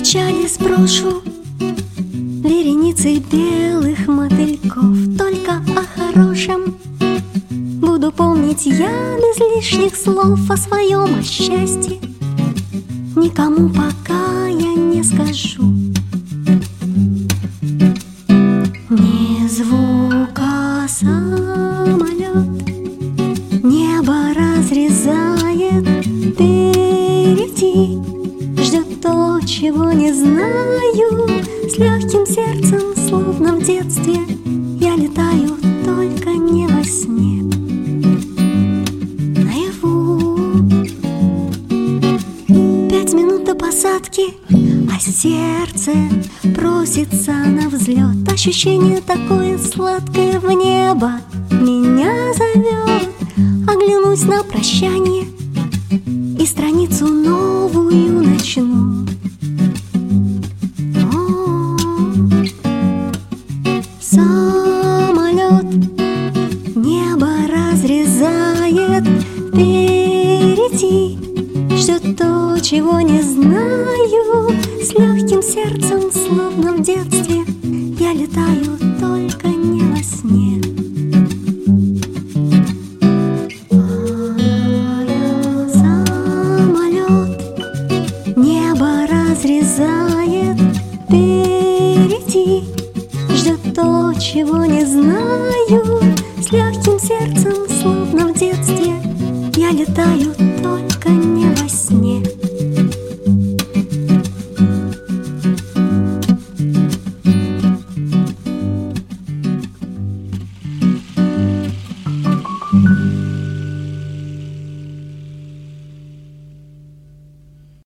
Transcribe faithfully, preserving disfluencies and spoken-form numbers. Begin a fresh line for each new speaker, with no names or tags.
печали сброшу вереницей белых мотыльков. Только о хорошем буду помнить я без лишних слов. О своем, о счастье никому пока я не скажу. Ни звука, самолет небо разрезает впереди. Ждет то, чего не знаю. С легким сердцем, словно в детстве, я летаю, только не во сне, наяву. Пять минут до посадки, а сердце просится на взлет. Ощущение такое сладкое, в небо меня зовет. Оглянусь на прощание и страницу новую начну. О, самолет небо разрезает впереди. Ждет то, чего не знаю. С легким сердцем, словно в детстве, я летаю, только не во сне. Небо разрезает впереди. Ждет то, чего не знаю. С легким сердцем, словно в детстве, я летаю, только не